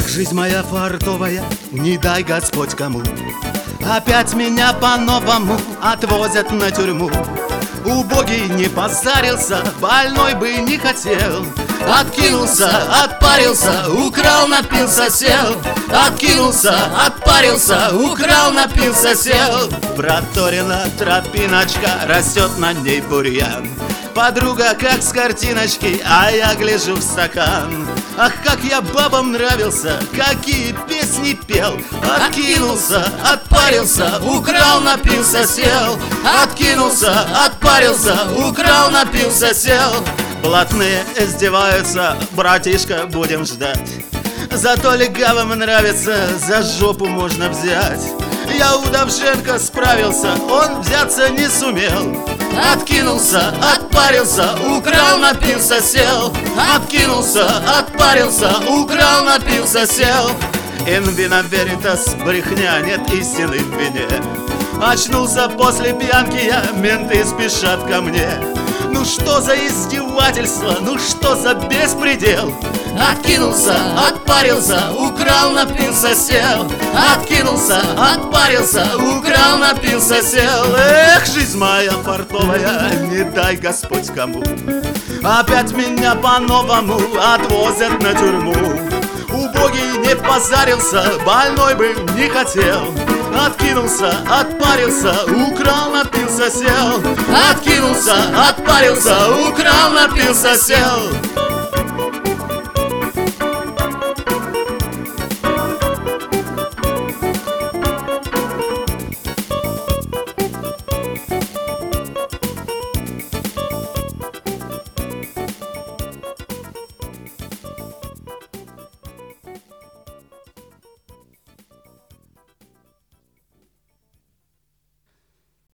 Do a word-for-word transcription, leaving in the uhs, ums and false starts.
Эх, жизнь моя фартовая, не дай Господь кому. Опять меня по-новому отвозят на тюрьму. Убогий не позарился, больной бы не хотел. Откинулся, отпарился, украл, напился, сел. Откинулся, отпарился, украл, напился, сел. Проторена тропиночка, растет на ней бурьян. Подруга как с картиночки, а я гляжу в стакан. Ах, как я бабам нравился, какие песни пел. Откинулся, отпарился, украл, напился, сел. Откинулся, отпарился, украл, напился, сел. Блатные издеваются, братишка, будем ждать. Зато легавым нравится, за жопу можно взять. Я у Довженко справился, он взяться не сумел. Откинулся, отпарился, украл, напился, сел. Откинулся, отпарился, украл, напился, сел. In vino veritas, брехня, нет истины в вине. Очнулся после пьянки я, менты спешат ко мне. Ну что за издевательство, ну что за беспредел? Откинулся, отпарился, украл, напился, сел. Откинулся, отпарился, украл, напился, сел. Эх, жизнь моя фартовая, не дай Господь кому. Опять меня по-новому отвозят на тюрьму. Убогий не позарился, больной бы не хотел. Откинулся, отпарился, украл, напился, сел. Откинулся, отпарился, украл, напился, сел.